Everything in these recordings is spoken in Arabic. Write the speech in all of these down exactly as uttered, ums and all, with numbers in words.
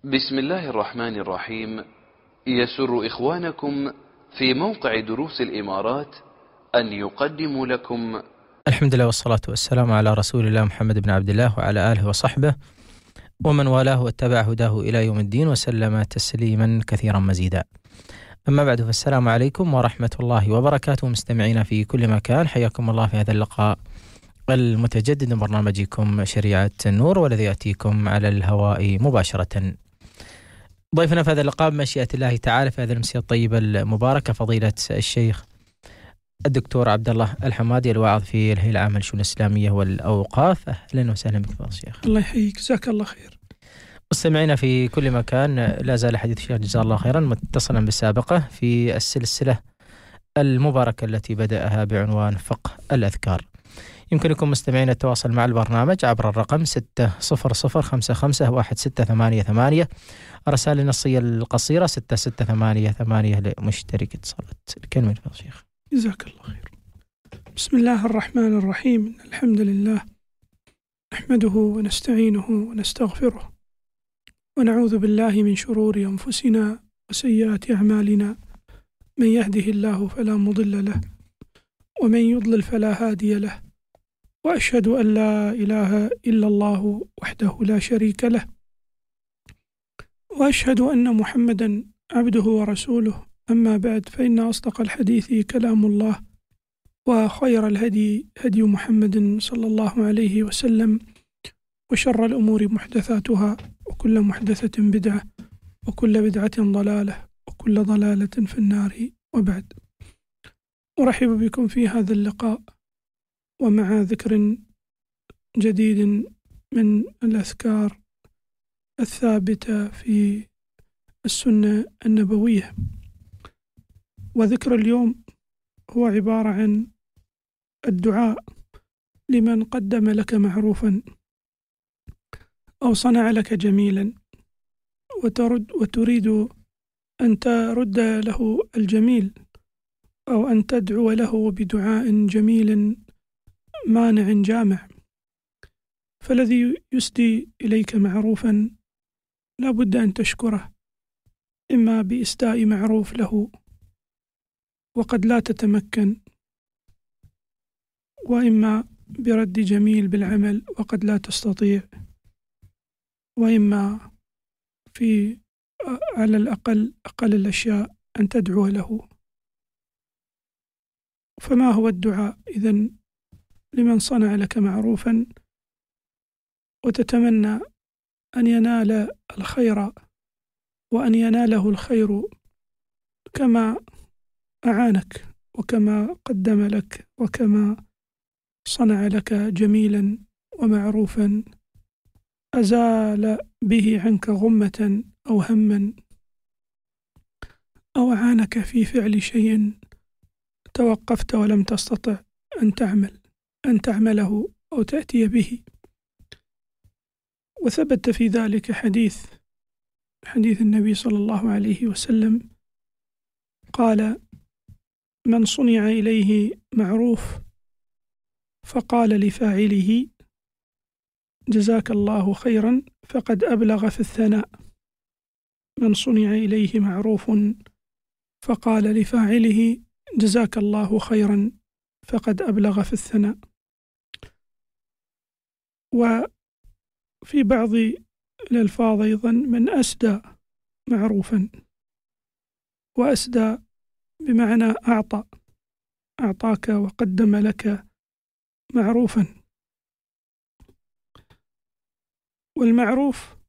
بسم الله الرحمن الرحيم. يسر إخوانكم في موقع دروس الإمارات أن يقدموا لكم الحمد لله والصلاة والسلام على رسول الله محمد بن عبد الله وعلى آله وصحبه ومن والاه واتبع هداه إلى يوم الدين وسلم تسليما كثيرا مزيدا. أما بعد، فالسلام عليكم ورحمة الله وبركاته مستمعينا في كل مكان، حياكم الله في هذا اللقاء المتجدد من برنامجكم شريعة النور، والذي يأتيكم على الهواء مباشرة. ضيفنا في هذا اللقاء بمشيئة الله تعالى في هذه المسيرة الطيبة المباركة فضيلة الشيخ الدكتور عبد الله الحمادي، الواعظ في الهيئة العامة للشؤون الإسلامية والأوقاف. أهلا وسهلا بك فضيلة الشيخ. الله يحييك، جزاك الله خير. مستمعينا في كل مكان، لا زال حديث الشيخ جزاه الله خيرا متصلا بالسابقة في السلسلة المباركة التي بدأها بعنوان فقه الأذكار. يمكنكم مستمعين التواصل مع البرنامج عبر الرقم ستة صفر صفر خمسة خمسة واحد ستة ثمانية ثمانية، الرسائل النصية القصيرة ستة ستة ثمانية ثمانية لمشترك اتصالات. الكلمة لفضيلة الشيخ. جزاك الله خير. بسم الله الرحمن الرحيم. الحمد لله نحمده ونستعينه ونستغفره ونعوذ بالله من شرور أنفسنا وسيئات أعمالنا، من يهده الله فلا مضل له ومن يضلل فلا هادي له، وأشهد أن لا إله إلا الله وحده لا شريك له، وأشهد أن محمدا عبده ورسوله. أما بعد، فإن أصدق الحديث كلام الله، وخير الهدي هدي محمد صلى الله عليه وسلم، وشر الأمور محدثاتها، وكل محدثة بدعة، وكل بدعة ضلالة، وكل ضلالة في النار. وبعد، أرحب بكم في هذا اللقاء ومع ذكر جديد من الأذكار الثابتة في السنة النبوية. وذكر اليوم هو عبارة عن الدعاء لمن قدم لك معروفا أو صنع لك جميلا، وترد وتريد أن ترد له الجميل، أو أن تدعو له بدعاء جميل مانع جامع. فالذي يسدي إليك معروفا لا بد أن تشكره، إما بإسداء معروف له وقد لا تتمكن، وإما برد جميل بالعمل وقد لا تستطيع، وإما في على الأقل أقل الأشياء أن تدعو له. فما هو الدعاء إذن لمن صنع لك معروفا وتتمنى أن ينال الخير، وأن يناله الخير كما أعانك وكما قدم لك وكما صنع لك جميلا ومعروفا، أزال به عنك غمة أو هما، أو أعانك في فعل شيء توقفت ولم تستطع أن تعمل أن تعمله أو تأتي به. وثبت في ذلك حديث حديث النبي صلى الله عليه وسلم قال: من صنع إليه معروف فقال لفاعله جزاك الله خيرا فقد أبلغ في الثناء. من صنع إليه معروف فقال لفاعله جزاك الله خيرا فقد أبلغ في الثناء. وفي بعض الألفاظ أيضا: من أسدى معروفا، وأسدى بمعنى أعطى، أعطاك وقدم لك معروفا. والمعروف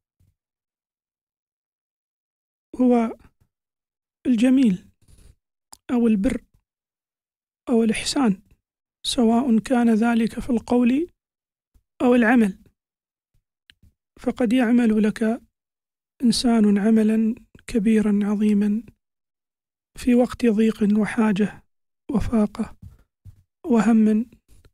هو الجميل أو البر أو الإحسان، سواء كان ذلك في القول أو العمل. فقد يعمل لك إنسان عملا كبيرا عظيما في وقت ضيق وحاجة وفاقة وهم،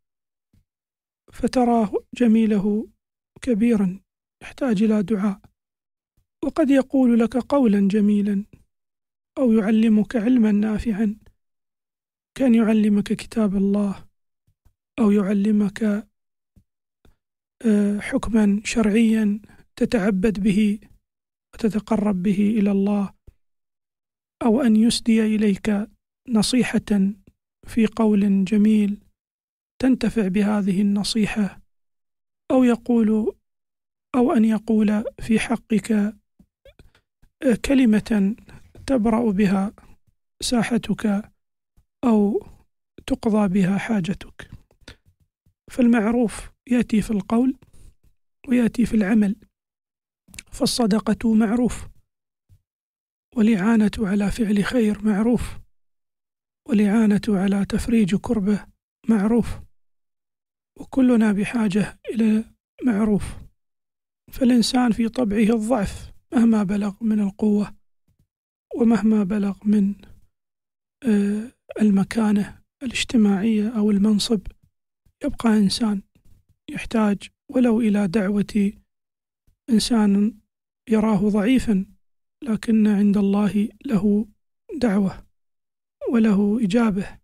فتراه جميله كبيرا يحتاج إلى دعاء، وقد يقول لك قولا جميلا أو يعلمك علما نافعا، كان يعلمك كتاب الله أو يعلمك حكما شرعيا تتعبد به وتتقرب به إلى الله، أو أن يسدي إليك نصيحة في قول جميل تنتفع بهذه النصيحة، أو يقول أو أن يقول في حقك كلمة تبرأ بها ساحتك أو تقضى بها حاجتك. فالمعروف يأتي في القول ويأتي في العمل، فالصدقة معروف، والإعانة على فعل خير معروف، والإعانة على تفريج كربة معروف، وكلنا بحاجة إلى معروف. فالإنسان في طبعه الضعف مهما بلغ من القوة ومهما بلغ من المكانة الاجتماعية أو المنصب، يبقى إنسان يحتاج ولو إلى دعوة إنسان يراه ضعيفا، لكن عند الله له دعوة وله إجابة.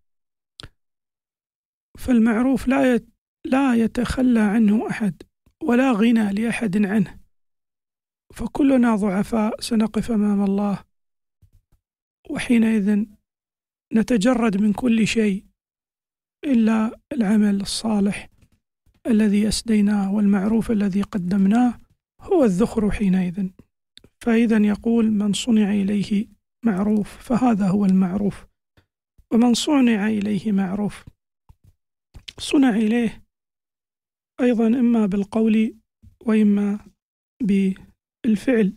فالمعروف لا لا يتخلى عنه أحد ولا غنى لأحد عنه، فكلنا ضعفاء سنقف أمام الله، وحينئذ نتجرد من كل شيء إلا العمل الصالح الذي أسديناه، والمعروف الذي قدمناه هو الذخر حينئذ. فإذا يقول من صنع إليه معروف فهذا هو المعروف، ومن صنع إليه معروف صنع إليه أيضا إما بالقول وإما بالفعل.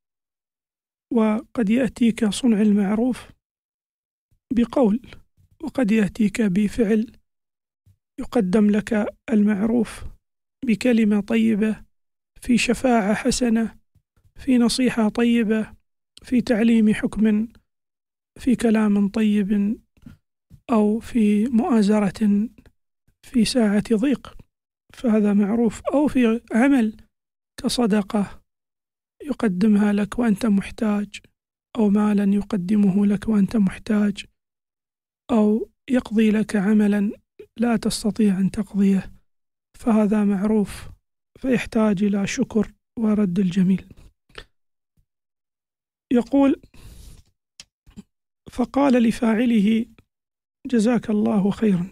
وقد يأتيك صنع المعروف بقول، وقد يأتيك بفعل، يقدم لك المعروف بكلمة طيبة، في شفاعة حسنة، في نصيحة طيبة، في تعليم حكم، في كلام طيب، أو في مؤازرة في ساعة ضيق، فهذا معروف. أو في عمل كصدقة يقدمها لك وأنت محتاج، أو مالا يقدمه لك وأنت محتاج، أو يقضي لك عملا لا تستطيع أن تقضيه، فهذا معروف، فيحتاج إلى شكر ورد الجميل. يقول: فقال لفاعله: جزاك الله خيرا.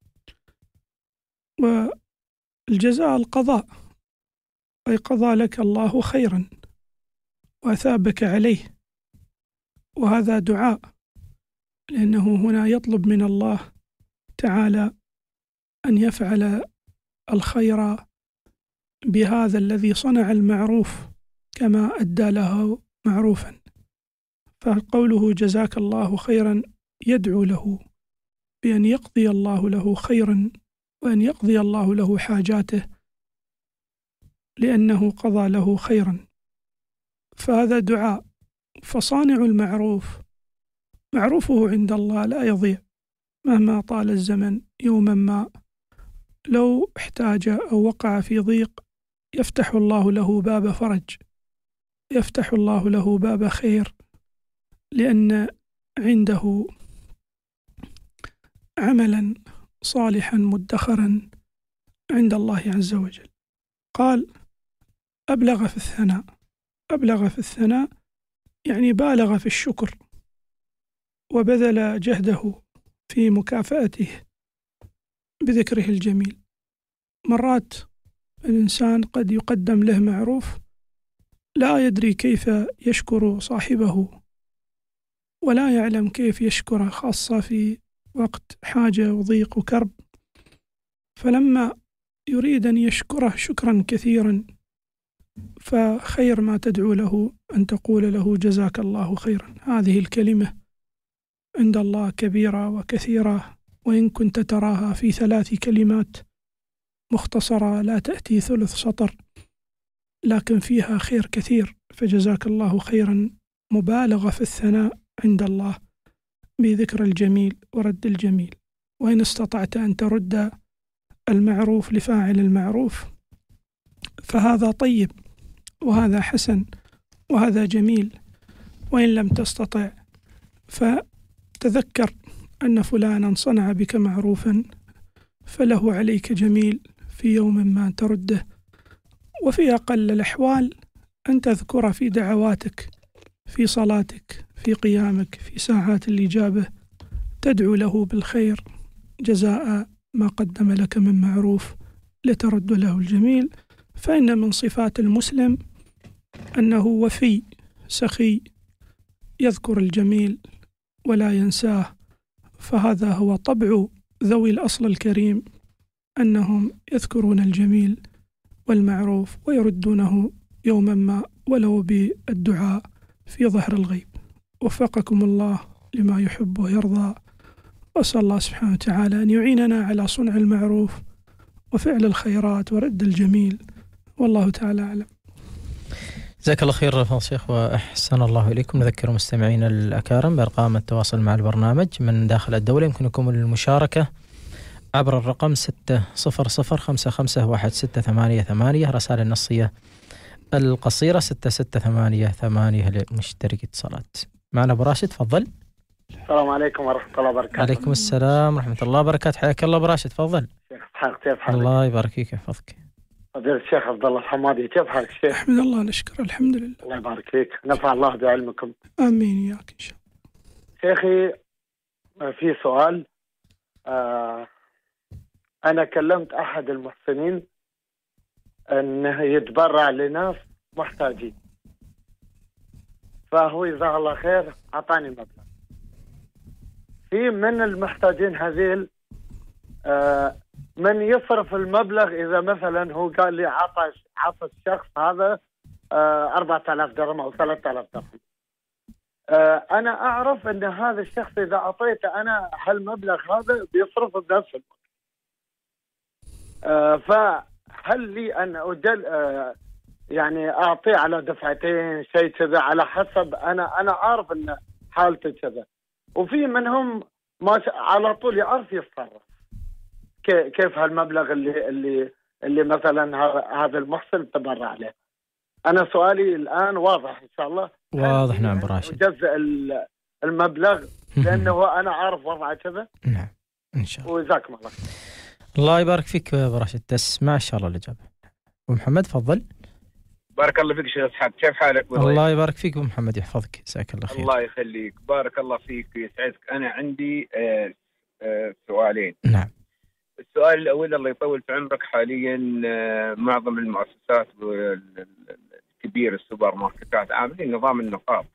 والجزاء القضاء، أي قضى لك الله خيرا وأثابك عليه، وهذا دعاء، لأنه هنا يطلب من الله تعالى أن يفعل الخير بهذا الذي صنع المعروف كما أدى له معروفا. فقوله جزاك الله خيرا يدعو له بأن يقضي الله له خيرا، وأن يقضي الله له حاجاته، لأنه قضى له خيرا، فهذا دعاء. فصانع المعروف معروفه عند الله لا يضيع مهما طال الزمن. يوما ما لو احتاج أو وقع في ضيق يفتح الله له باب فرج، يفتح الله له باب خير، لأن عنده عملا صالحا مدخرا عند الله عز وجل. قال: أبلغ في الثناء. أبلغ في الثناء يعني بالغ في الشكر، وبذل جهده في مكافأته بذكره الجميل. مرات الإنسان قد يقدم له معروف لا يدري كيف يشكر صاحبه، ولا يعلم كيف يشكره، خاصة في وقت حاجة وضيق وكرب. فلما يريد أن يشكره شكرا كثيرا، فخير ما تدعو له أن تقول له جزاك الله خيرا. هذه الكلمة عند الله كبيرة وكثيرة، وإن كنت تراها في ثلاث كلمات مختصرة لا تأتي ثلث سطر، لكن فيها خير كثير. فجزاك الله خيرا مبالغة في الثناء عند الله بذكر الجميل ورد الجميل. وإن استطعت أن ترد المعروف لفاعل المعروف فهذا طيب، وهذا حسن، وهذا جميل. وإن لم تستطع فتذكر أن فلانا صنع بك معروفا فله عليك جميل في يوم ما ترده. وفي أقل الأحوال أن تذكره في دعواتك، في صلاتك، في قيامك، في ساعات الإجابة، تدعو له بالخير جزاء ما قدم لك من معروف لترد له الجميل. فإن من صفات المسلم أنه وفي سخي، يذكر الجميل ولا ينساه، فهذا هو طبع ذوي الأصل الكريم، أنهم يذكرون الجميل والمعروف ويردونه يوما ما ولو بالدعاء في ظهر الغيب. وفقكم الله لما يحب ويرضى، وأسأل الله سبحانه وتعالى أن يعيننا على صنع المعروف وفعل الخيرات ورد الجميل، والله تعالى أعلم. جزاك الله خير فضل الشيخ وأحسن الله إليكم. نذكر مستمعينا الأكارم بأرقام التواصل مع البرنامج من داخل الدولة، يمكنكم المشاركة عبر الرقم ستة صفر صفر خمسة خمسة واحد ستة ثمانية ثمانية، رسائل النصية القصيرة ستة ستة ثمانية ثمانية لمشترك اتصالات. معنا أبو راشد، تفضل. السلام عليكم ورحمة الله وبركاته. عليكم السلام ورحمة الله وبركاته، حياك الله أبو راشد، تفضل. شيخ حالك كيف حالك؟ الله يبارك فيك ويحفظك. فضيلة الشيخ عبد الله الحمادي، كيف حالك شيخ؟ أحمد الله نشكر، الحمد لله. الله يبارك فيك، نفع الله بعلمكم. آمين إياك إن شاء الله. شيخي في سؤال، آه أنا كلمت أحد المحسنين أنه يتبرع لناس محتاجين، فهو جزاه الله خير أعطاني مبلغ. في من المحتاجين هذيل آه من يصرف المبلغ، إذا مثلا هو قال لي عطى عطى الشخص هذا آه أربعة آلاف درهم أو ثلاثة آلاف درهم، آه أنا أعرف أن هذا الشخص إذا أعطيته أنا هالمبلغ هذا بيصرفه بنفس الوقت، آه فهل لي أن أجل آه يعني أعطيه على دفعتين شيء كذا على حسب؟ أنا أنا أعرف أن حالته كذا، وفي منهم ما على طول يعرف يتصرف. كيف هالمبلغ اللي اللي اللي مثلا هذا المحسن تبرع له؟ أنا سؤالي الآن واضح إن شاء الله. واضح نعم أبو راشد. أجزء المبلغ لأنه أنا عارف وضعه كذا. نعم إن شاء الله. وجزاكم الله. الله يبارك فيك يا أبو راشد، تسمع إن شاء الله الإجابة. أبو محمد تفضل. بارك الله فيك شيخ إسحاق، كيف حالك؟ الله يبارك فيك أبو محمد، يحفظك، جزاك الله خير. الله يخليك، بارك الله فيك ويسعدك. أنا عندي آه آه سؤالين. نعم. السؤال الأول، الله يطول في عمرك، حاليا آه معظم المؤسسات الكبيرة السوبر ماركتات عاملين نظام النقاط،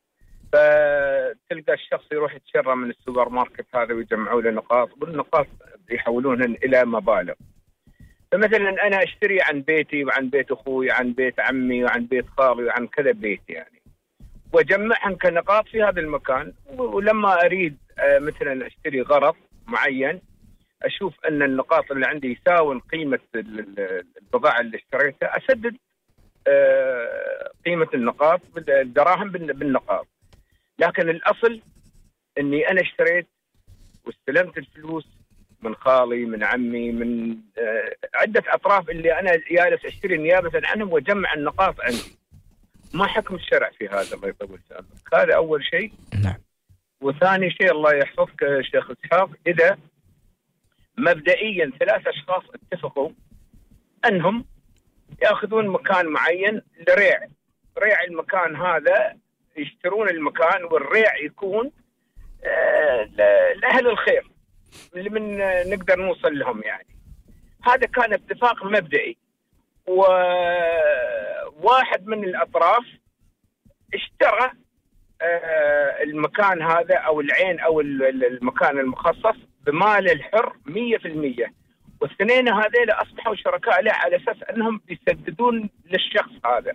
فتلقى الشخص يروح يتشرى من السوبر ماركت هذا ويجمعوا له نقاط، والنقاط يحولونهن إلى مبالغ. فمثلا أنا أشتري عن بيتي وعن بيت أخوي عن بيت عمي وعن بيت خالي وعن كذا بيت يعني، وأجمعهم كنقاط في هذا المكان، ولما أريد مثلا أشتري غرض معين أشوف أن النقاط اللي عندي يساوي قيمة البضاعة اللي اشتريتها، أسدد قيمة النقاط الدراهم بالنقاط. لكن الأصل أني أنا اشتريت واستلمت الفلوس من خالي من عمي من عدة أطراف اللي أنا جالس أشتري نيابة عنهم وجمع النقاط عندي. ما حكم الشرع في هذا؟ الله يطول في عمرك. هذا أول شيء. نعم. وثاني شيء الله يحفظك شيخ إسحاق، إذا مبدئيا ثلاث أشخاص اتفقوا أنهم يأخذون مكان معين لريع، ريع المكان هذا يشترون المكان، والريع يكون لأهل الخير اللي من نقدر نوصل لهم يعني. هذا كان اتفاق مبدئي، وواحد من الأطراف اشترى المكان هذا أو العين أو المكان المخصص بمال الحر مية في المية، والاثنين هذيل أصبحوا شركاء له على أساس أنهم يسددون للشخص هذا.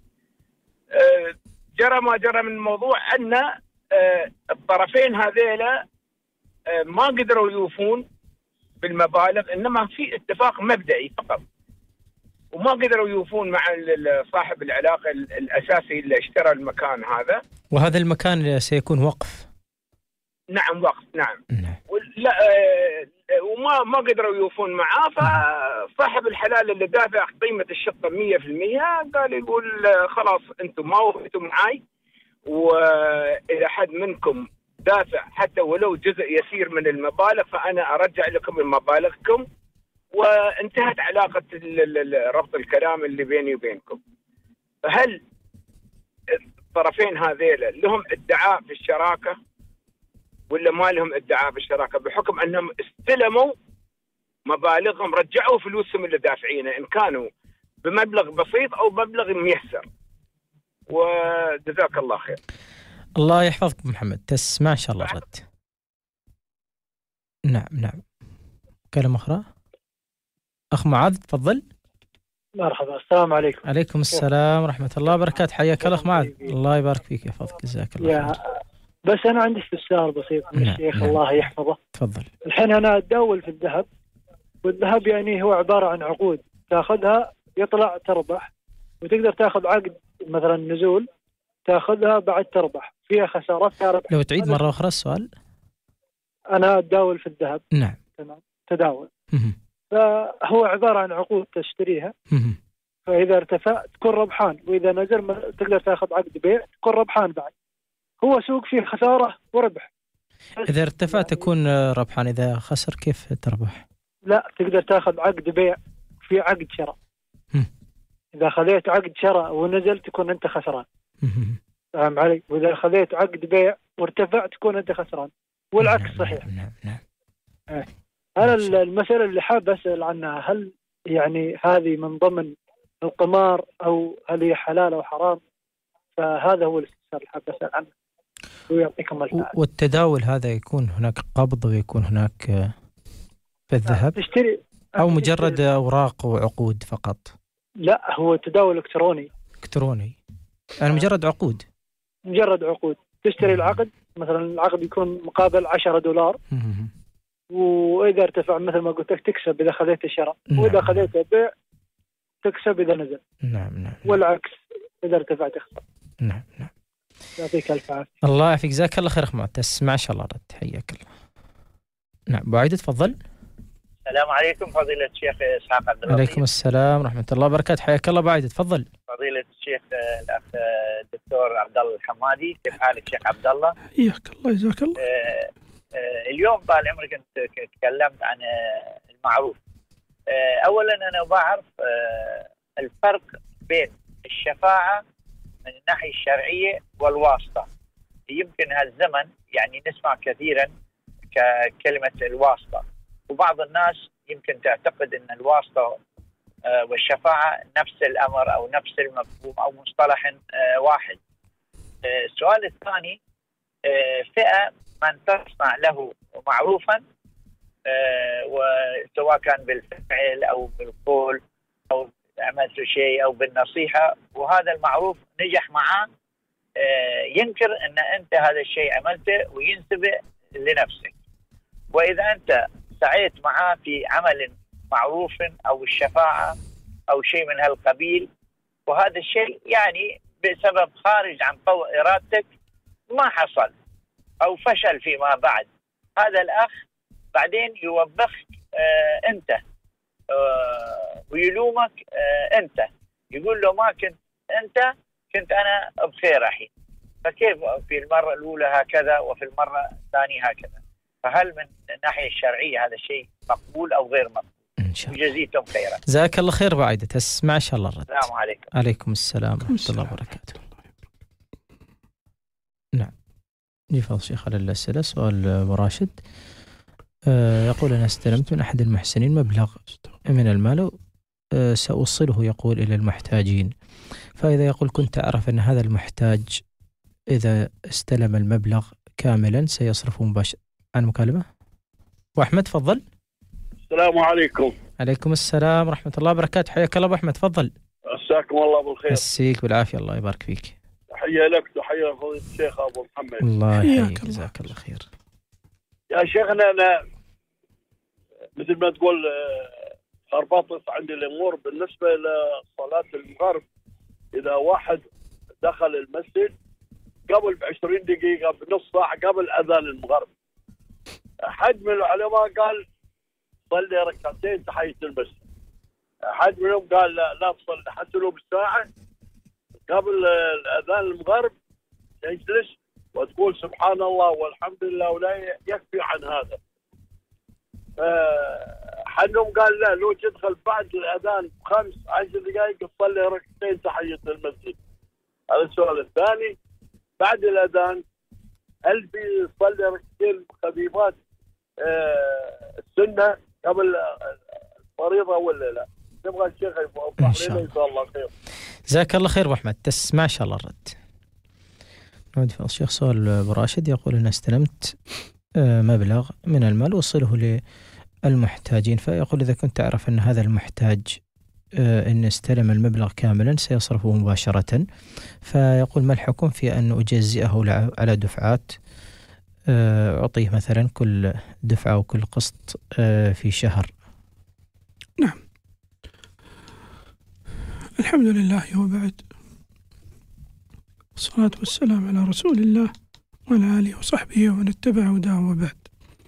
جرى ما جرى من الموضوع أن الطرفين هذيل ما قدروا يوفون بالمبالغ، إنما في اتفاق مبدئي فقط، وما قدروا يوفون مع صاحب العلاقة الأساسي اللي اشترى المكان هذا. وهذا المكان سيكون وقف. نعم وقف. نعم. نعم. لا وما ما قدروا يوفون معاه، فصاحب الحلال اللي دافع قيمة الشقة مية في المية قال يقول خلاص أنتم ما وفيتوا معاي، وإذا حد منكم دافع حتى ولو جزء يسير من المبالغ فأنا أرجع لكم مبالغكم، وانتهت علاقة ربط الكلام اللي بيني وبينكم. هل الطرفين هذيلا لهم ادعاء في الشراكة ولا ما لهم ادعاء في الشراكة، بحكم أنهم استلموا مبالغهم، رجعوا فلوسهم اللي دافعينه إن كانوا بمبلغ بسيط أو مبلغ ميسر. وجزاك الله خير. الله يحفظك محمد، تسمع إن شاء الله رد. نعم نعم. كلمة أخرى أخ معاذ تفضل. مرحبا، السلام عليكم. عليكم السلام ورحمة الله وبركاته، حياك الله أخ معاذ، الله يبارك فيك يحفظك، جزاك الله يا بس أنا عندي استفسار بسيط من نعم الشيخ. نعم. الله يحفظه. تفضل. الحين أنا أتداول في الذهب، والذهب يعني هو عبارة عن عقود تاخذها يطلع تربح، وتقدر تاخذ عقد مثلا نزول تاخذها بعد تربح، فيها خسارة فيها ربح. لو تعيد مرة أخرى السؤال. أنا أتداول في الذهب. نعم. تمام، تداول. مه. فهو عبارة عن عقود تشتريها، مه. فإذا ارتفع تكون ربحان، وإذا نزل تقدر تاخذ عقد بيع تكون ربحان بعد. هو سوق فيه خسارة وربح. إذا ارتفع تكون ربحان، إذا خسر كيف تربح؟ لا، تقدر تاخذ عقد بيع في عقد شراء. إذا خذيت عقد شراء ونزل تكون أنت خسران. فاهم علي؟ وإذا خذيت عقد بيع وارتفع تكون أنت خسران، والعكس نعم صحيح. نعم نعم. آه. أنا المسألة اللي حاب أسأل عنها، هل يعني هذه من ضمن القمار أو هل هي حلال أو حرام؟ فهذا هو الاستفسار اللي حاب أسأل عنه، ويعطيكم العافية. والتداول هذا يكون هناك قبض ويكون هناك في الذهب تشتري أو مجرد أوراق وعقود فقط؟ لا، هو تداول إلكتروني. إلكتروني يعني مجرد عقود. مجرد عقود، تشتري العقد، مثلا العقد يكون مقابل عشرة دولار، وإذا ارتفع مثل ما قلت لك تكسب إذا خذيت الشراء، وإذا خذيت بيع تكسب إذا نزل. نعم نعم. والعكس إذا ارتفع تخسر. نعم نعم. يعطيك الف عافية. الله يعافيك، جزاك الله خير أخ معتز، تسمع إن شاء الله رد، حياك الله. نعم أبو عايدة تفضل. السلام عليكم فضيلة الشيخ إسحاق عبد الله. عليكم السلام ورحمة الله وبركاته، حياك الله أبو عايدة تفضل. فضيلة الشيخ الأخ الدكتور عبد الله الحمادي، كيف حالك شيخ عبد الله؟ حياك الله، جزاك الله. آه آه اليوم طال عمرك أنت تكلمت عن آه المعروف. آه أولا أنا بعرف آه الفرق بين الشفاعة من الناحية الشرعية والواسطة. يمكن هالزمن يعني نسمع كثيرا ككلمة الواسطة، وبعض الناس يمكن تعتقد أن الواسطة والشفاعة نفس الأمر أو نفس المفهوم أو مصطلح واحد. السؤال الثاني، فئة من تصنع له معروفا وسواء كان بالفعل أو بالقول أو عملت شيء أو بالنصيحة، وهذا المعروف نجح معه، ينكر أن أنت هذا الشيء عملته وينسبه لنفسك. وإذا أنت سعيت معه في عمل معروف أو الشفاعة أو شيء من هالقبيل، وهذا الشيء يعني بسبب خارج عن قوى إرادتك ما حصل أو فشل فيما بعد، هذا الأخ بعدين يوبخك آه أنت آه ويلومك آه أنت، يقول له ما كنت أنت، كنت أنا بخير الحين. فكيف في المرة الأولى هكذا وفي المرة الثانية هكذا؟ فهل من الناحية الشرعية هذا شيء مقبول أو غير مقبول؟ إن شاء الله. وجزيتم خيرا. جزاك الله خير بعيدة، تسمع إن شاء الله الرد. السلام عليكم. عليكم السلام ورحمة الله وبركاته. نعم يفضل شيخ على الأسئلة. سؤال أبو راشد آه يقول أنا استلمت من أحد المحسنين مبلغ من المال آه سأوصله يقول إلى المحتاجين، فإذا يقول كنت أعرف أن هذا المحتاج إذا استلم المبلغ كاملا سيصرفه مباشرة. عن مكالمة أبو أحمد تفضل. السلام عليكم. عليكم السلام ورحمة الله وبركاته، حياك الله أبو أحمد تفضل. مساكم الله بالخير. مسيك بالعافية، الله يبارك فيك. تحية لك وتحية لفضيلة الشيخ أبو محمد. الله يحييك، جزاك الله خير. يا شيخنا أنا مثل ما تقول خربطت عندي الأمور بالنسبة لصلاة المغرب. إذا واحد دخل المسجد قبل بعشرين دقيقة بنص ساعة قبل أذان المغرب، أحد من العلماء قال صلي ركعتين تحية المسجد، أحد منهم قال لا, لا تصلي حتى لو بالساعة قبل الأذان المغرب، تجلس وتقول سبحان الله والحمد لله ولا يكفي عن هذا. حنهم قال لا، لو تدخل بعد الأذان بخمس عشر دقائق تصلي ركعتين تحية المسجد. هذا السؤال الثاني. بعد الأذان هل في صلي ركعتين خفيفات آه السنة قبل الفريضة ولا لا؟ نبغى الشيخ يوضح لنا إن شاء الله خير. جزاك الله خير أبو أحمد، تسمع إن شاء الله الرد. نعود في الشيخ سؤال أبو راشد يقول أنا استلمت مبلغ من المال وصله للمحتاجين، فيقول إذا كنت أعرف أن هذا المحتاج أن استلم المبلغ كاملا سيصرفه مباشرة، فيقول ما الحكم في أن أجزئه على دفعات، أعطيه مثلا كل دفعة أو كل قسط في شهر؟ نعم، الحمد لله وبعد، والصلاة والسلام على رسول الله وعلى آله وصحبه ومن اتبع هداه وبعد.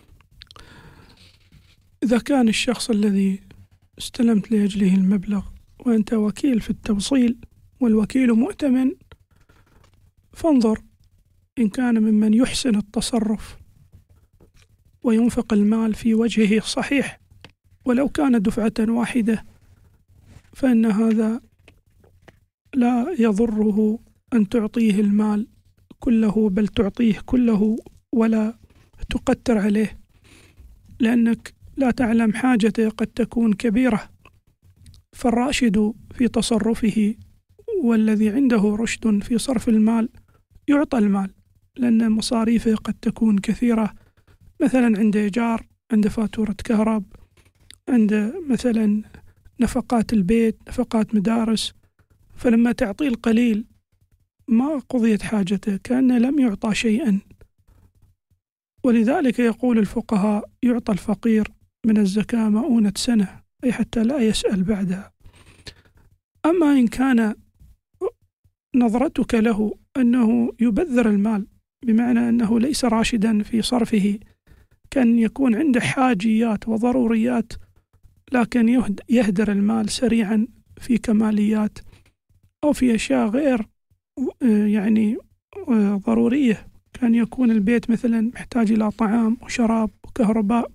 إذا كان الشخص الذي استلمت لأجله المبلغ وأنت وكيل في التوصيل والوكيل مؤتمن، فانظر إن كان ممن يحسن التصرف وينفق المال في وجهه الصحيح ولو كان دفعة واحدة، فإن هذا لا يضره أن تعطيه المال كله، بل تعطيه كله ولا تقتر عليه، لأنك لا تعلم حاجته قد تكون كبيرة. فالراشد في تصرفه والذي عنده رشد في صرف المال يعطى المال، لأن مصاريفه قد تكون كثيرة، مثلا عنده إيجار، عنده فاتورة كهرب، عنده مثلا نفقات البيت، نفقات مدارس، فلما تعطيه القليل ما قضيت حاجته، كأنه لم يعطى شيئا. ولذلك يقول الفقهاء يعطى الفقير من الزكاة مؤونة سنة، أي حتى لا يسأل بعدها. أما إن كان نظرتك له أنه يبذر المال، بمعنى أنه ليس راشدا في صرفه، كان يكون عنده حاجيات وضروريات لكن يهدر المال سريعا في كماليات أو في أشياء غير يعني ضرورية، كان يكون البيت مثلا محتاج إلى طعام وشراب وكهرباء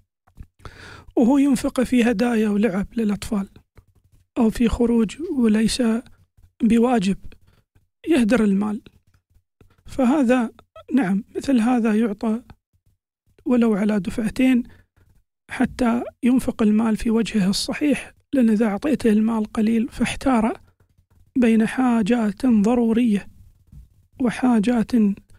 وهو ينفق في هدايا ولعب للأطفال، أو في خروج وليس بواجب، يهدر المال. فهذا نعم، مثل هذا يعطى ولو على دفعتين حتى ينفق المال في وجهه الصحيح، لأن إذا أعطيته المال قليل فاحتار بين حاجات ضرورية وحاجات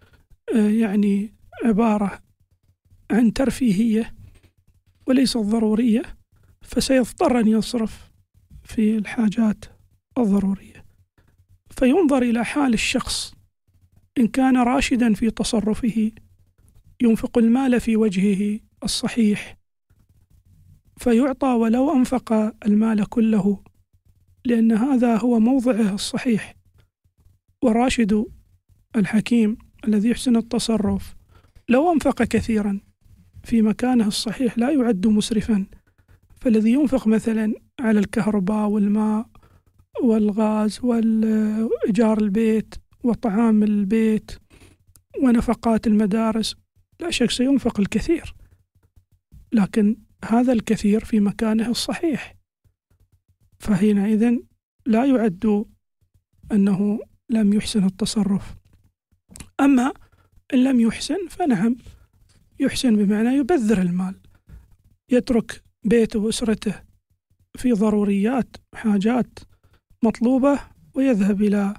يعني عبارة عن ترفيهية وليست ضرورية، فسيضطر أن يصرف في الحاجات الضرورية. فينظر إلى حال الشخص، إن كان راشدا في تصرفه ينفق المال في وجهه الصحيح فيعطى ولو أنفق المال كله، لأن هذا هو موضعه الصحيح. والراشد الحكيم الذي يحسن التصرف لو أنفق كثيرا في مكانه الصحيح لا يعد مسرفا. فالذي ينفق مثلا على الكهرباء والماء والغاز وإيجار البيت وطعام البيت ونفقات المدارس لا شك سينفق الكثير، لكن هذا الكثير في مكانه الصحيح، فحينئذ لا يعد أنه لم يحسن التصرف. أما إن لم يحسن فنعم يحسن بمعنى يبذر المال، يترك بيته وأسرته في ضروريات حاجات مطلوبة ويذهب إلى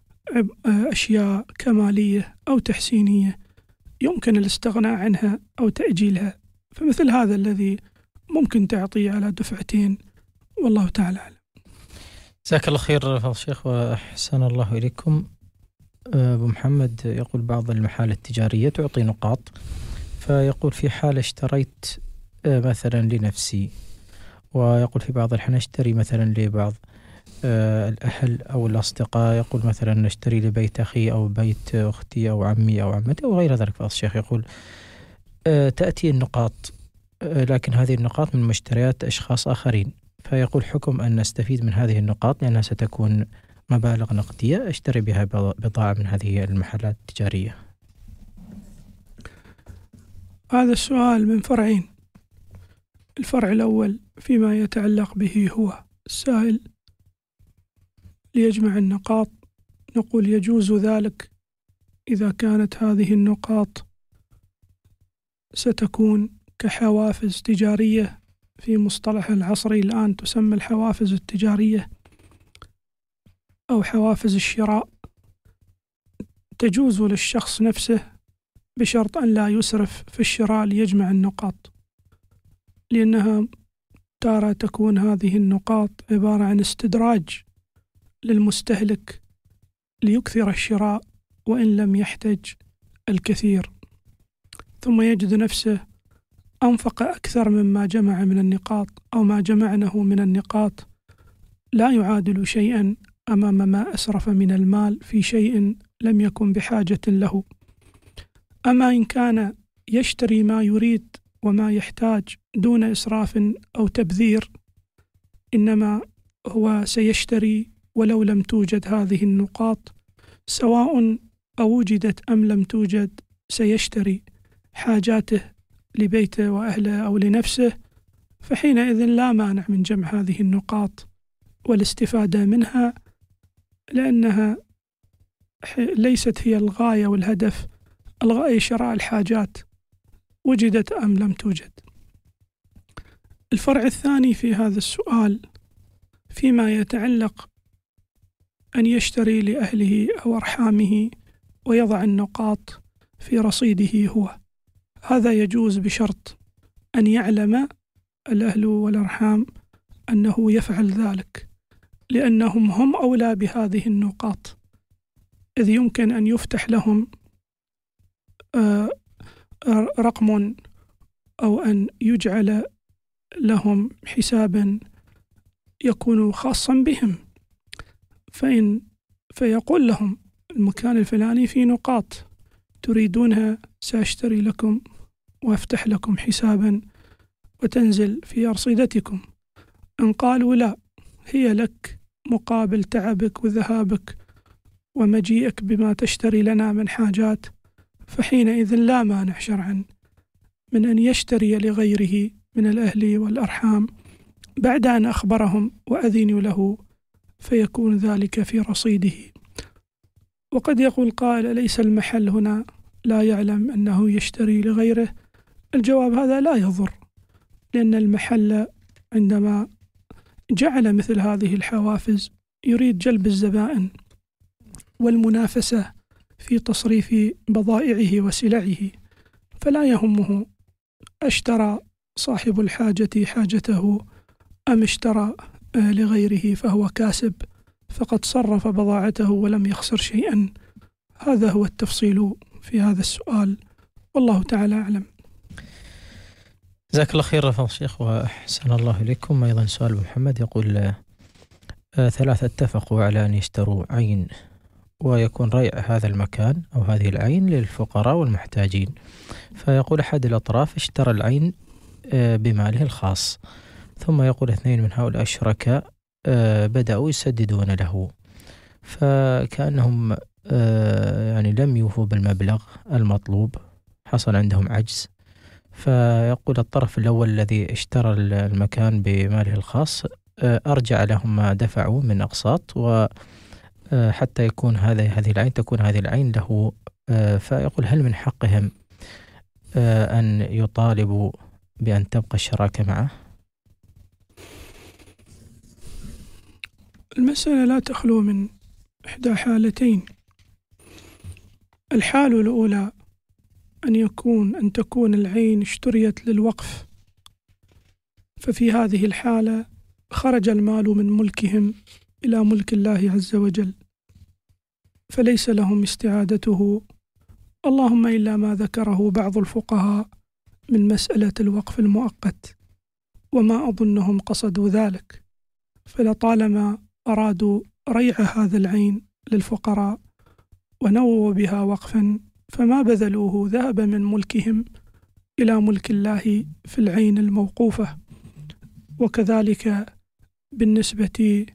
أشياء كمالية أو تحسينية يمكن الاستغناء عنها أو تأجيلها. فمثل هذا الذي ممكن تعطيه على دفعتين، والله تعالى أعلم. جزاك الله خير فضل الشيخ وأحسن الله إليكم. أبو محمد يقول بعض المحال التجارية تعطي نقاط، فيقول في حال اشتريت مثلا لنفسي، ويقول في بعض الأحيان اشتري مثلا لبعض الأهل أو الأصدقاء، يقول مثلا نشتري لبيت أخي أو بيت أختي أو عمي أو عمتي أو غير ذلك. فضل الشيخ يقول تأتي النقاط لكن هذه النقاط من مشتريات أشخاص آخرين، فيقول حكم أن نستفيد من هذه النقاط لأنها ستكون مبالغ نقدية أشتري بها بضاعة من هذه المحلات التجارية. هذا السؤال من فرعين. الفرع الأول فيما يتعلق به هو السائل ليجمع النقاط، نقول يجوز ذلك إذا كانت هذه النقاط ستكون كحوافز تجارية، في مصطلح العصري الآن تسمى الحوافز التجارية أو حوافز الشراء، تجوز للشخص نفسه بشرط أن لا يسرف في الشراء ليجمع النقاط، لأنها تارة تكون هذه النقاط عبارة عن استدراج للمستهلك ليكثر الشراء وإن لم يحتج الكثير، ثم يجد نفسه أنفق أكثر مما جمع من النقاط، أو ما جمعناه من النقاط لا يعادل شيئا أمام ما أسرف من المال في شيء لم يكن بحاجة له. أما إن كان يشتري ما يريد وما يحتاج دون إسراف أو تبذير، إنما هو سيشتري ولو لم توجد هذه النقاط، سواء أو وجدت أم لم توجد سيشتري حاجاته لبيته وأهله أو لنفسه، فحينئذ لا مانع من جمع هذه النقاط والاستفادة منها، لأنها ليست هي الغاية والهدف، الغاية شراء الحاجات وجدت أم لم توجد. الفرع الثاني في هذا السؤال فيما يتعلق أن يشتري لأهله أو أرحامه ويضع النقاط في رصيده هو، هذا يجوز بشرط أن يعلم الأهل والأرحام أنه يفعل ذلك، لأنهم هم أولى بهذه النقاط، إذ يمكن أن يفتح لهم رقم أو أن يجعل لهم حسابا يكون خاصا بهم، فإن فيقول لهم المكان الفلاني في نقاط تريدونها سأشتري لكم وأفتح لكم حسابا وتنزل في أرصدتكم. إن قالوا لا، هي لك مقابل تعبك وذهابك ومجيئك بما تشتري لنا من حاجات، فحينئذ لا مانع شرعا من أن يشتري لغيره من الأهل والأرحام بعد أن أخبرهم وأذنوا له، فيكون ذلك في رصيده. وقد يقول قائل أليس المحل هنا لا يعلم أنه يشتري لغيره؟ الجواب هذا لا يضر، لأن المحل عندما جعل مثل هذه الحوافز يريد جلب الزبائن والمنافسة في تصريف بضائعه وسلعه، فلا يهمه اشترى صاحب الحاجة حاجته أم اشترى لغيره، فهو كاسب فقد صرف بضاعته ولم يخسر شيئا. هذا هو التفصيل في هذا السؤال، والله تعالى أعلم. جزاك الله خير فضل الشيخ وأحسن الله إليكم. أيضا سؤال محمد يقول آه ثلاثة اتفقوا على أن يشتروا عين ويكون ريع هذا المكان أو هذه العين للفقراء والمحتاجين، فيقول أحد الأطراف اشترى العين آه بماله الخاص، ثم يقول اثنين من هؤلاء الشركاء آه بدأوا يسددون له، فكأنهم آه يعني لم يوفوا بالمبلغ المطلوب، حصل عندهم عجز، فيقول الطرف الأول الذي اشترى المكان بماله الخاص آه أرجع لهم ما دفعوا من أقساط، وحتى يكون هذا هذه العين تكون هذه العين له، آه فيقول هل من حقهم آه أن يطالبوا بأن تبقى الشراكة معه؟ المسألة لا تخلو من إحدى حالتين. الحالة الأولى أن يكون أن تكون العين اشتريت للوقف، ففي هذه الحالة خرج المال من ملكهم إلى ملك الله عز وجل، فليس لهم استعادته، اللهم إلا ما ذكره بعض الفقهاء من مسألة الوقف المؤقت، وما أظنهم قصدوا ذلك، فلطالما أرادوا ريع هذا العين للفقراء ونووا بها وقفا، فما بذلوه ذهب من ملكهم إلى ملك الله في العين الموقوفة. وكذلك بالنسبة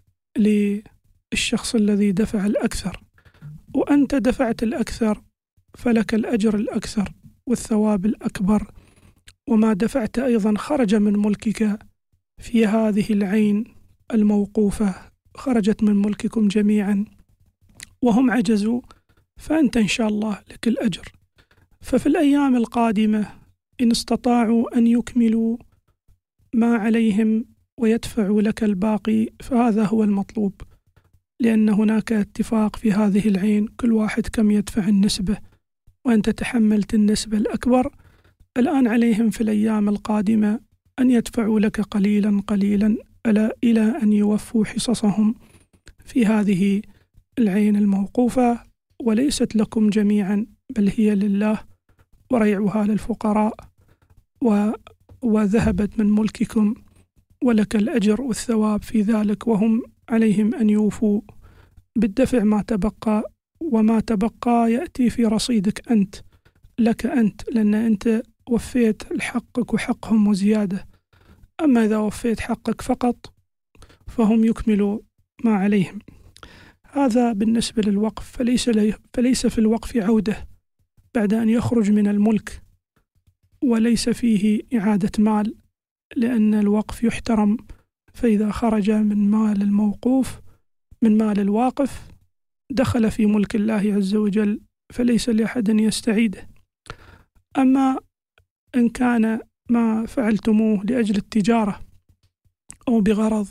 للشخص الذي دفع الأكثر، وأنت دفعت الأكثر فلك الأجر الأكثر والثواب الأكبر، وما دفعت أيضا خرج من ملكك في هذه العين الموقوفة، خرجت من ملككم جميعا وهم عجزوا، فأنت إن شاء الله لك الأجر. ففي الأيام القادمة إن استطاعوا أن يكملوا ما عليهم ويدفعوا لك الباقي فهذا هو المطلوب، لأن هناك اتفاق في هذه العين كل واحد كم يدفع النسبة، وأنت تحملت النسبة الأكبر. الآن عليهم في الأيام القادمة أن يدفعوا لك قليلا قليلا إلى أن يوفوا حصصهم في هذه العين الموقوفة، وليست لكم جميعا بل هي لله وريعها للفقراء، و وذهبت من ملككم ولك الأجر والثواب في ذلك، وهم عليهم أن يوفوا بالدفع ما تبقى، وما تبقى يأتي في رصيدك أنت، لك أنت، لأن أنت وفيت حقك وحقهم وزيادة. أما إذا وفيت حقك فقط فهم يكملوا ما عليهم. هذا بالنسبة للوقف، فليس, فليس في الوقف عودة بعد أن يخرج من الملك، وليس فيه إعادة مال، لأن الوقف يحترم، فإذا خرج من مال الموقوف من مال الواقف دخل في ملك الله عز وجل، فليس لأحد أن يستعيده. أما إن كان ما فعلتموه لأجل التجارة أو بغرض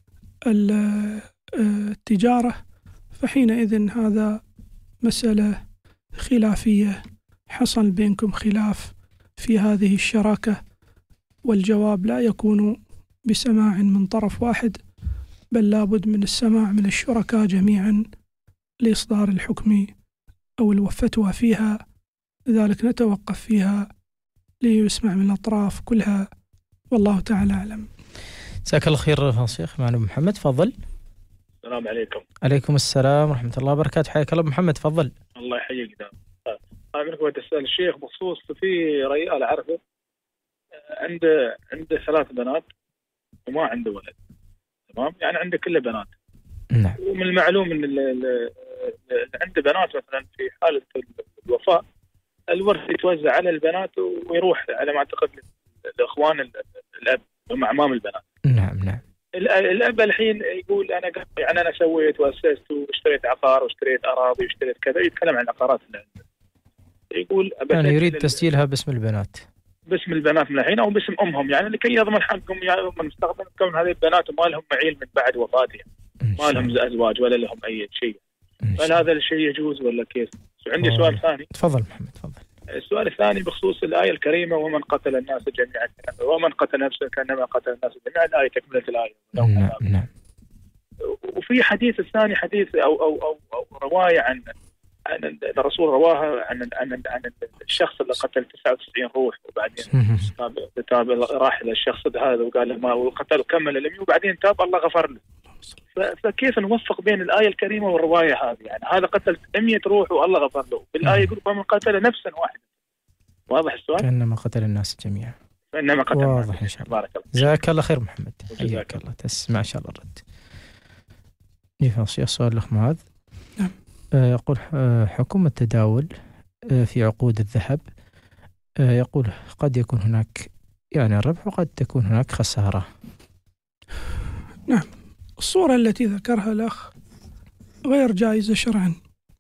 التجارة فحينئذ هذا مسألة خلافية، حصل بينكم خلاف في هذه الشراكة، والجواب لا يكون بسماع من طرف واحد، بل لابد من السماع من الشركاء جميعا لإصدار الحكم أو الفتوى فيها، لذلك نتوقف فيها ليسمع من الأطراف كلها، والله تعالى أعلم. جزاك الله خير شيخ معنا محمد، تفضل. السلام عليكم. عليكم السلام ورحمة الله وبركاته، حياك الله محمد، تفضل. الله يحييك. دام أنا منك بتسأل الشيخ بخصوص في رجال أعرفه عنده عنده ثلاث بنات وما عنده ولد، تمام؟ يعني عنده كله بنات. نعم. ومن المعلوم ان اللي عنده بنات مثلا في حالة الوفاة الورث يتوزع على البنات ويروح على ما اعتقد الاخوان الاب هم اعمام البنات. نعم نعم. الاب الحين يقول انا يعني انا سويت واسست واشتريت عقار واشتريت اراضي واشتريت كذا، يتكلم عن العقارات اللي عنده. يقول يعني يريد تسجيلها باسم البنات. باسم البنات من الحين او باسم امهم، يعني لكي يضمن حقهم يعني من المستقبل، كون هذه البنات ما لهم معيل من بعد وفاتهم، ما لهم ازواج ولا لهم اي شيء. هل هذا الشيء يجوز ولا كيف؟ عندي أوه. سؤال ثاني. تفضل محمد تفضل. السؤال الثاني بخصوص الآية الكريمة ومن قتل الناس جميعا ومن قتل نفسه كأنما قتل الناس جميعا، الآية تكملة الآية. نعم نعم. وفي حديث الثاني حديث أو أو أو, أو رواية عن عن الرسول رواها عن عن عن الشخص اللي قتل تسعة وتسعين روح وبعدين تاب راح للشخص هذا وقال له ما وقتل كمل اليمين وبعدين تاب الله غفر له. فكيف نوفق بين الآية الكريمة والرواية هذه؟ يعني هذا قتل مئة روح والله غفر له، بالآية يقول فمن قتل نفسا واحدة. واضح السؤال؟ كأنما قتل الناس جميعا. كأنما قتل واضح الناس. إن شاء الله. بارك الله. جزاك الله خير محمد. حياك الله، تسمع إن شاء الله الرد. يفضل السؤال الأخ معاذ. نعم. يقول حكم التداول في عقود الذهب، يقول قد يكون هناك يعني ربح وقد تكون هناك خسارة. نعم. الصورة التي ذكرها الأخ غير جائزة شرعا،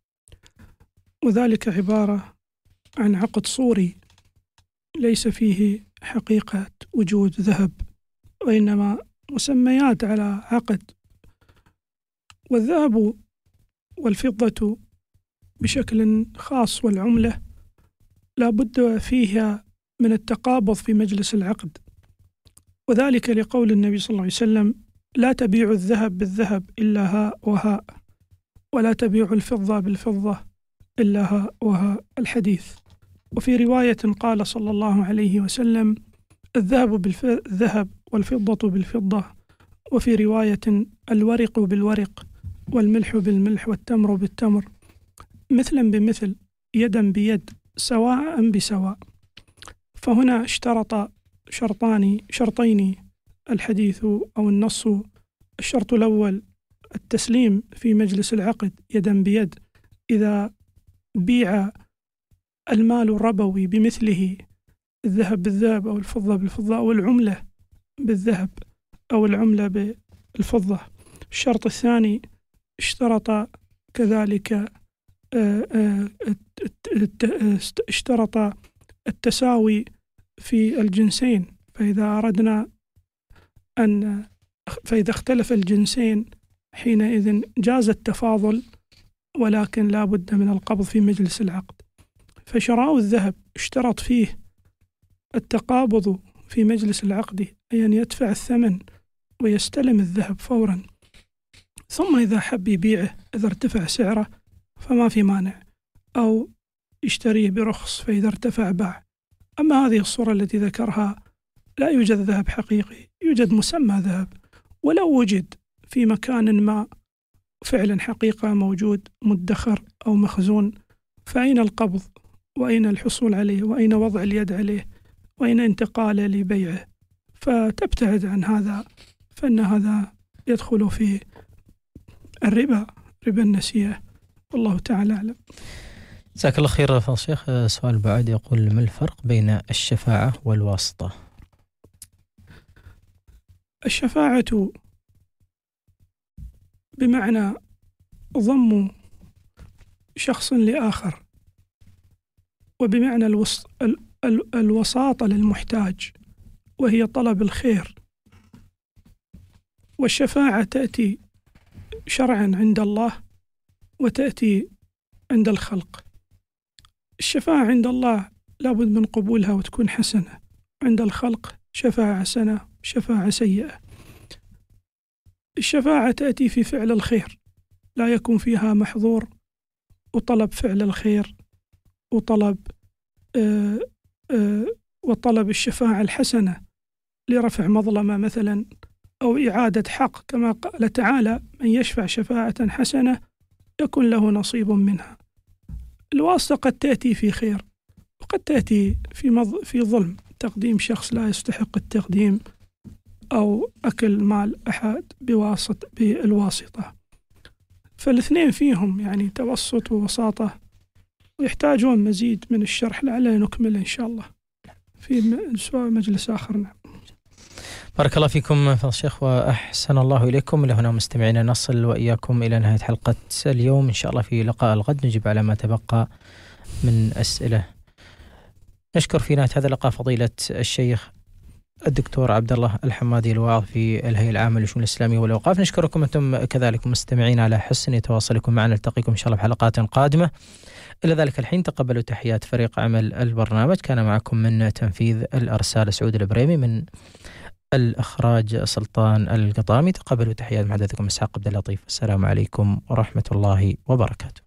وذلك عبارة عن عقد صوري ليس فيه حقيقة وجود ذهب، وإنما مسميات على عقد. والذهب والفضة بشكل خاص والعملة لا بد فيها من التقابض في مجلس العقد، وذلك لقول النبي صلى الله عليه وسلم لا تبيع الذهب بالذهب إلا هاء وهاء، ولا تبيع الفضة بالفضة إلا هاء وهاء الحديث. وفي رواية قال صلى الله عليه وسلم الذهب بالذهب والفضة بالفضة، وفي رواية الورق بالورق والملح بالملح والتمر بالتمر مثلا بمثل يدا بيد سواء بسواء. فهنا اشترط شرطان شرطين الحديث أو النص. الشرط الأول التسليم في مجلس العقد يدا بيد، إذا بيع المال الربوي بمثله الذهب بالذهب أو الفضة بالفضة أو العملة بالذهب أو العملة بالفضة. الشرط الثاني اشترط كذلك اشترط التساوي في الجنسين، فإذا أردنا أن فإذا اختلف الجنسين حينئذ جاز التفاضل، ولكن لا بد من القبض في مجلس العقد. فشراء الذهب اشترط فيه التقابض في مجلس العقد، أي أن يدفع الثمن ويستلم الذهب فورا، ثم إذا حب يبيعه إذا ارتفع سعره فما في مانع، أو يشتريه برخص فإذا ارتفع باع. أما هذه الصورة التي ذكرها لا يوجد ذهب حقيقي، يوجد مسمى ذهب، ولو وجد في مكان ما فعلا حقيقة موجود مدخر أو مخزون، فأين القبض وأين الحصول عليه وأين وضع اليد عليه وأين انتقاله لبيعه؟ فتبتعد عن هذا، فإن هذا يدخل في الربا، ربا النسيئة، والله تعالى أعلم. جزاك الله خير فضل الشيخ. سؤال بعد يقول: ما الفرق بين الشفاعة والواسطة؟ الشفاعة بمعنى ضم شخص لآخر، وبمعنى الوس... ال... ال... الوساطة للمحتاج، وهي طلب الخير. والشفاعة تأتي شرعا عند الله وتأتي عند الخلق. الشفاعة عند الله لابد من قبولها وتكون حسنة، عند الخلق شفاعة حسنة شفاعة سيئة. الشفاعة تأتي في فعل الخير، لا يكون فيها محظور، وطلب فعل الخير وطلب آآ آآ وطلب الشفاعة الحسنة لرفع مظلمة مثلا أو إعادة حق، كما قال تعالى: من يشفع شفاعة حسنة يكون له نصيب منها. الواسطة قد تأتي في خير وقد تأتي في مظ... في ظلم، تقديم شخص لا يستحق التقديم أو أكل مال أحد بواسط بالواسطة. فالاثنين فيهم يعني توسط ووساطة، ويحتاجون مزيد من الشرح لعلنا نكمل إن شاء الله في مجلس آخر. نعم. بارك الله فيكم فضل الشيخ وأحسن الله إليكم. لهنا مستمعينا نصل وإياكم إلى نهاية حلقة اليوم. إن شاء الله في لقاء الغد نجيب على ما تبقى من أسئلة. نشكر في نهاية هذا اللقاء فضيلة الشيخ الدكتور عبد الله الحمادي الواعظ في الهيئة العامة للشؤون الإسلامية والأوقاف. نشكركم أنتم كذلك مستمعين على حسن تواصلكم معنا. نلتقيكم إن شاء الله في حلقات قادمة. إلى ذلك الحين تقبلوا تحيات فريق عمل البرنامج. كان معكم من تنفيذ الأرسال سعود البريمي، من الإخراج سلطان القطامي. تقبلوا تحيات محدثكم إسحاق عبد اللطيف. السلام عليكم ورحمة الله وبركاته.